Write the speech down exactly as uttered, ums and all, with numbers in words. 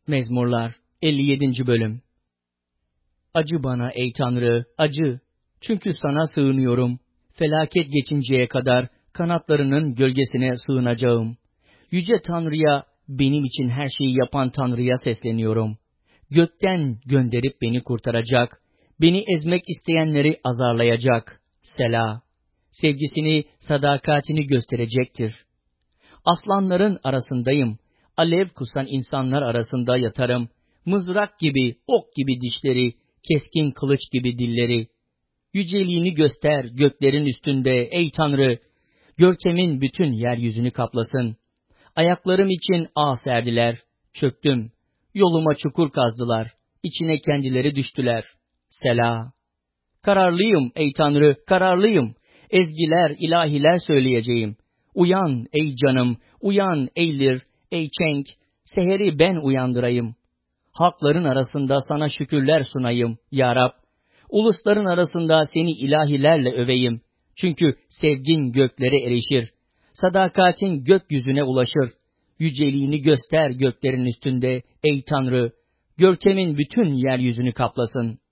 Mezmurlar elli yedinci bölüm. Acı bana ey Tanrı, acı. Çünkü sana sığınıyorum. Felaket geçinceye kadar kanatlarının gölgesine sığınacağım. Yüce Tanrı'ya, benim için her şeyi yapan Tanrı'ya sesleniyorum. Gökten gönderip beni kurtaracak, beni ezmek isteyenleri azarlayacak. Sela. Sevgisini, sadakatini gösterecektir. Aslanların arasındayım. Alev kusan insanlar arasında yatarım. Mızrak gibi, ok gibi dişleri, keskin kılıç gibi dilleri. Yüceliğini göster göklerin üstünde ey Tanrı. Görkemin bütün yeryüzünü kaplasın. Ayaklarım için ağ serdiler. Çöktüm. Yoluma çukur kazdılar. İçine kendileri düştüler. Sela. Kararlıyım ey Tanrı, kararlıyım. Ezgiler, ilahiler söyleyeceğim. Uyan ey canım, uyan ey lir, ey çenk, seheri ben uyandırayım. Halkların arasında sana şükürler sunayım, ya Rab. Ulusların arasında seni ilahilerle öveyim. Çünkü sevgin göklere erişir. Sadakatin gökyüzüne ulaşır. Yüceliğini göster göklerin üstünde ey Tanrı. Görkemin bütün yeryüzünü kaplasın.